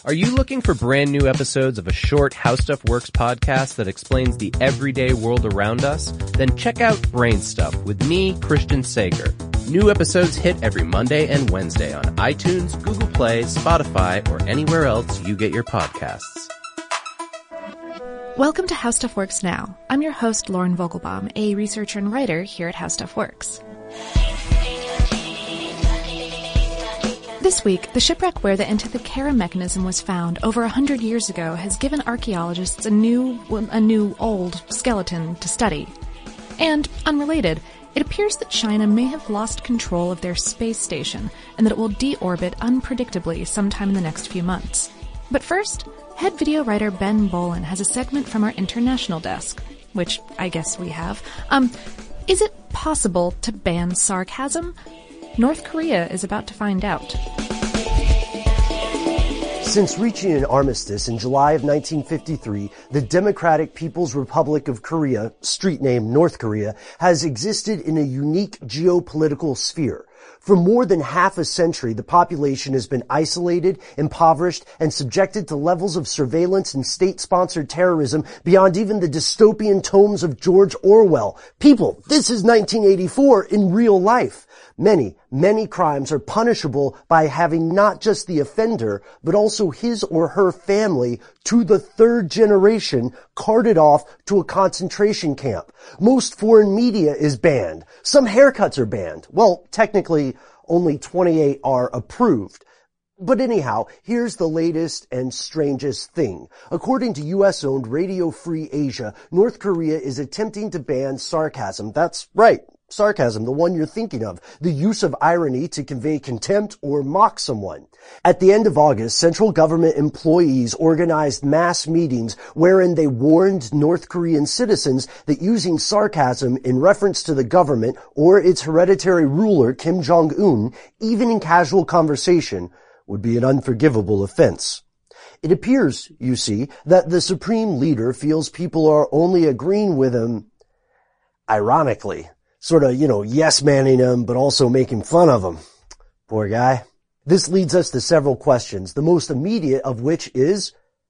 Are you looking for brand new episodes of a short How Stuff Works podcast that explains the everyday world around us? Then check out Brain Stuff with me, Christian Sager. New episodes hit every Monday and Wednesday on iTunes, Google Play, Spotify, or anywhere else you get your podcasts. Welcome to How Stuff Works Now. I'm your host, Lauren Vogelbaum, a researcher and writer here at How Stuff Works. This week, the shipwreck where the Antikythera mechanism was found over 100 years ago has given archaeologists a new old skeleton to study. And, unrelated, it appears that China may have lost control of their space station and that it will deorbit unpredictably sometime in the next few months. But first, head video writer Ben Bowlin has a segment from our international desk, which I guess we have. Is it possible to ban sarcasm? North Korea is about to find out. Since reaching an armistice in July of 1953, the Democratic People's Republic of Korea, street name North Korea, has existed in a unique geopolitical sphere. For more than half a century, the population has been isolated, impoverished, and subjected to levels of surveillance and state-sponsored terrorism beyond even the dystopian tomes of George Orwell. People, this is 1984 in real life. Many crimes are punishable by having not just the offender, but also his or her family to the third generation carted off to a concentration camp. Most foreign media is banned. Some haircuts are banned. Well, technically, only 28 are approved. But anyhow, here's the latest and strangest thing. According to US-owned Radio Free Asia, North Korea is attempting to ban sarcasm. That's right. Sarcasm, the one you're thinking of, the use of irony to convey contempt or mock someone. At the end of August, central government employees organized mass meetings wherein they warned North Korean citizens that using sarcasm in reference to the government or its hereditary ruler Kim Jong-un, even in casual conversation, would be an unforgivable offense. It appears, you see, that the supreme leader feels people are only agreeing with him ironically. Sort of, yes-manning him, but also making fun of him. Poor guy. This leads us to several questions, the most immediate of which is,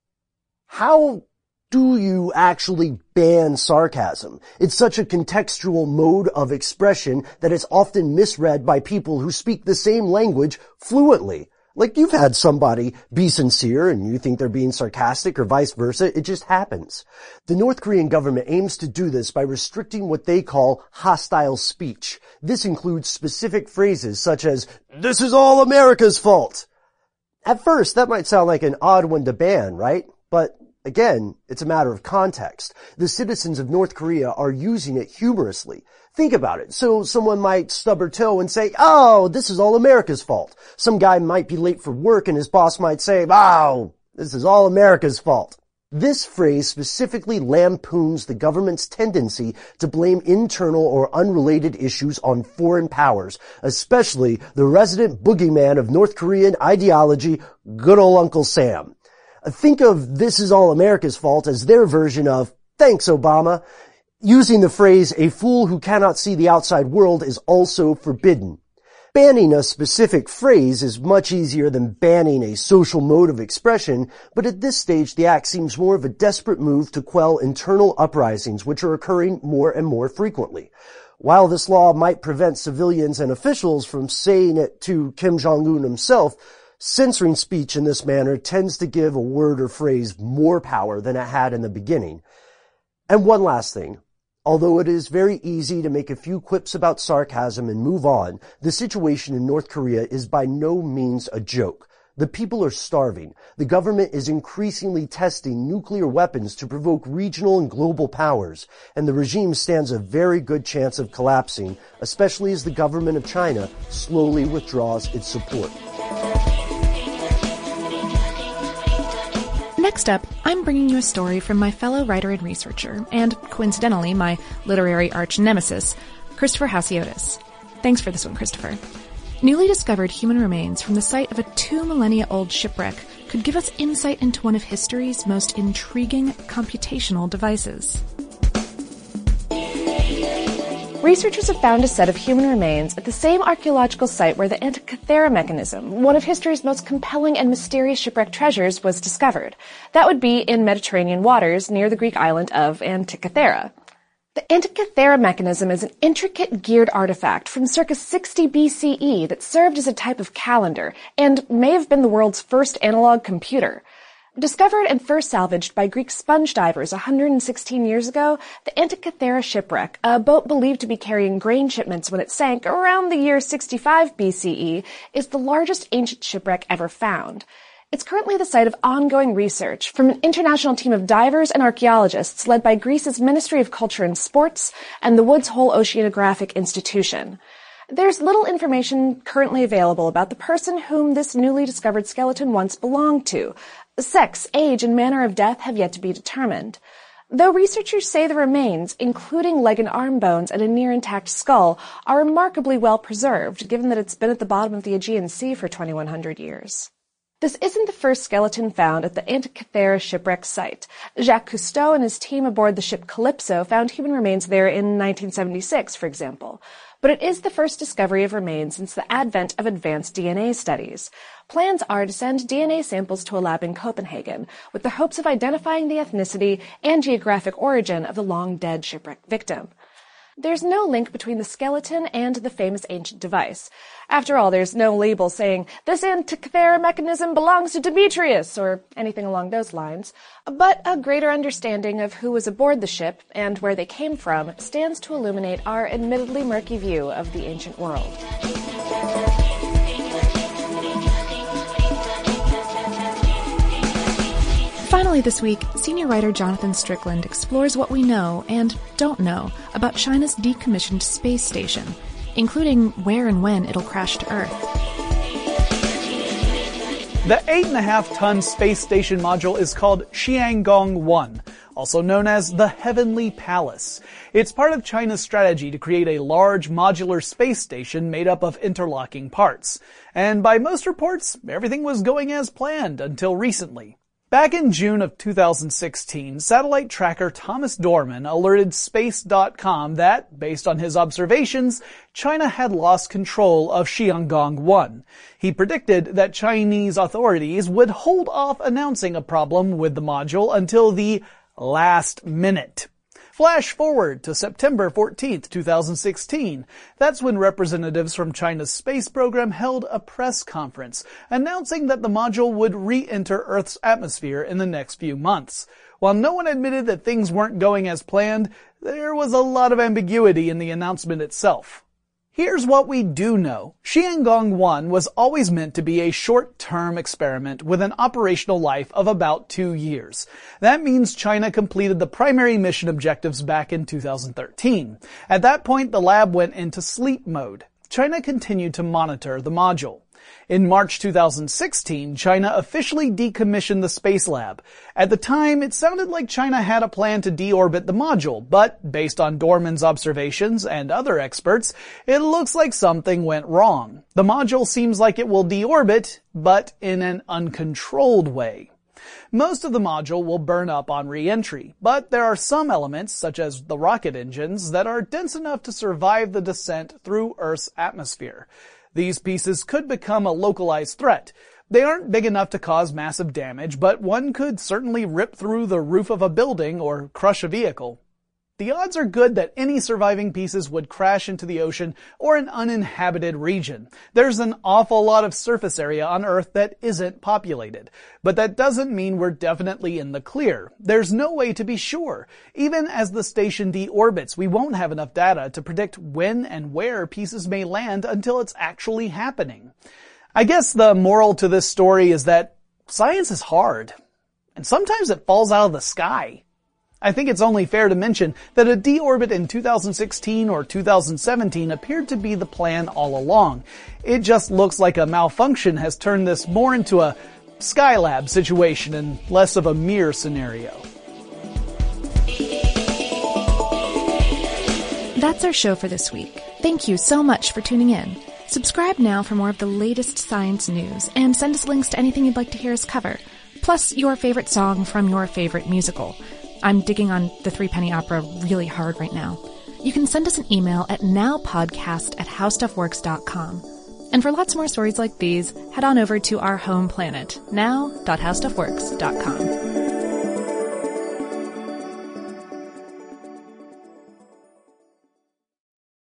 how do you actually ban sarcasm? It's such a contextual mode of expression that it's often misread by people who speak the same language fluently. Like you've had somebody be sincere and you think they're being sarcastic or vice versa. It just happens. The North Korean government aims to do this by restricting what they call hostile speech. This includes specific phrases such as, "This is all America's fault." At first, that might sound like an odd one to ban, right? But again, it's a matter of context. The citizens of North Korea are using it humorously. Think about it. So someone might stub her toe and say, "Oh, this is all America's fault." Some guy might be late for work and his boss might say, "Oh, this is all America's fault." This phrase specifically lampoons the government's tendency to blame internal or unrelated issues on foreign powers, especially the resident boogeyman of North Korean ideology, good old Uncle Sam. Think of "this is all America's fault" as their version of "thanks, Obama." Using the phrase, "a fool who cannot see the outside world" is also forbidden. Banning a specific phrase is much easier than banning a social mode of expression, but at this stage the act seems more of a desperate move to quell internal uprisings which are occurring more and more frequently. While this law might prevent civilians and officials from saying it to Kim Jong-un himself, censoring speech in this manner tends to give a word or phrase more power than it had in the beginning. And one last thing. Although it is very easy to make a few quips about sarcasm and move on, the situation in North Korea is by no means a joke. The people are starving. The government is increasingly testing nuclear weapons to provoke regional and global powers, and the regime stands a very good chance of collapsing, especially as the government of China slowly withdraws its support. Next up, I'm bringing you a story from my fellow writer and researcher, and coincidentally, my literary arch-nemesis, Christopher Hasiotis. Thanks for this one, Christopher. Newly discovered human remains from the site of a 2 millennia-old shipwreck could give us insight into one of history's most intriguing computational devices. researchers have found a set of human remains at the same archaeological site where the Antikythera mechanism, one of history's most compelling and mysterious shipwreck treasures, was discovered. That would be in Mediterranean waters near the Greek island of Antikythera. The Antikythera mechanism is an intricate geared artifact from circa 60 BCE that served as a type of calendar and may have been the world's first analog computer. Discovered and first salvaged by Greek sponge divers 116 years ago, the Antikythera shipwreck, a boat believed to be carrying grain shipments when it sank around the year 65 BCE, is the largest ancient shipwreck ever found. It's currently the site of ongoing research from an international team of divers and archaeologists led by Greece's Ministry of Culture and Sports and the Woods Hole Oceanographic Institution. There's little information currently available about the person whom this newly discovered skeleton once belonged to. Sex, age, and manner of death have yet to be determined. Though researchers say the remains, including leg and arm bones and a near-intact skull, are remarkably well preserved, given that it's been at the bottom of the Aegean Sea for 2,100 years. This isn't the first skeleton found at the Antikythera shipwreck site. Jacques Cousteau and his team aboard the ship Calypso found human remains there in 1976, for example. But it is the first discovery of remains since the advent of advanced DNA studies. Plans are to send DNA samples to a lab in Copenhagen, with the hopes of identifying the ethnicity and geographic origin of the long-dead shipwreck victim. There's no link between the skeleton and the famous ancient device. After all, there's no label saying, "This Antikythera mechanism belongs to Demetrius," or anything along those lines. But a greater understanding of who was aboard the ship and where they came from stands to illuminate our admittedly murky view of the ancient world. Finally this week, senior writer Jonathan Strickland explores what we know and don't know about China's decommissioned space station, including where and when it'll crash to Earth. The 8.5-ton space station module is called Tiangong-1, also known as the Heavenly Palace. It's part of China's strategy to create a large modular space station made up of interlocking parts. And by most reports, everything was going as planned until recently. Back in June of 2016, satellite tracker Thomas Dorman alerted Space.com that, based on his observations, China had lost control of Tiangong-1. He predicted that Chinese authorities would hold off announcing a problem with the module until the last minute. Flash forward to September 14th, 2016. That's when representatives from China's space program held a press conference announcing that the module would re-enter Earth's atmosphere in the next few months. While no one admitted that things weren't going as planned, there was a lot of ambiguity in the announcement itself. Here's what we do know. Tiangong-1 was always meant to be a short-term experiment with an operational life of about 2 years. That means China completed the primary mission objectives back in 2013. At that point, the lab went into sleep mode. China continued to monitor the module. In March 2016, China officially decommissioned the space lab. At the time, it sounded like China had a plan to deorbit the module, but based on Dorman's observations and other experts, it looks like something went wrong. The module seems like it will deorbit, but in an uncontrolled way. Most of the module will burn up on re-entry, but there are some elements, such as the rocket engines, that are dense enough to survive the descent through Earth's atmosphere. These pieces could become a localized threat. They aren't big enough to cause massive damage, but one could certainly rip through the roof of a building or crush a vehicle. The odds are good that any surviving pieces would crash into the ocean or an uninhabited region. There's an awful lot of surface area on Earth that isn't populated. But that doesn't mean we're definitely in the clear. There's no way to be sure. Even as the station deorbits, we won't have enough data to predict when and where pieces may land until it's actually happening. I guess the moral to this story is that science is hard. And sometimes it falls out of the sky. I think it's only fair to mention that a deorbit in 2016 or 2017 appeared to be the plan all along. It just looks like a malfunction has turned this more into a Skylab situation and less of a Mir scenario. That's our show for this week. Thank you so much for tuning in. Subscribe now for more of the latest science news and send us links to anything you'd like to hear us cover, plus your favorite song from your favorite musical. I'm digging on the Threepenny Opera really hard right now. you can send us an email at nowpodcast@howstuffworks.com. And for lots more stories like these, head on over to our home planet, now.howstuffworks.com.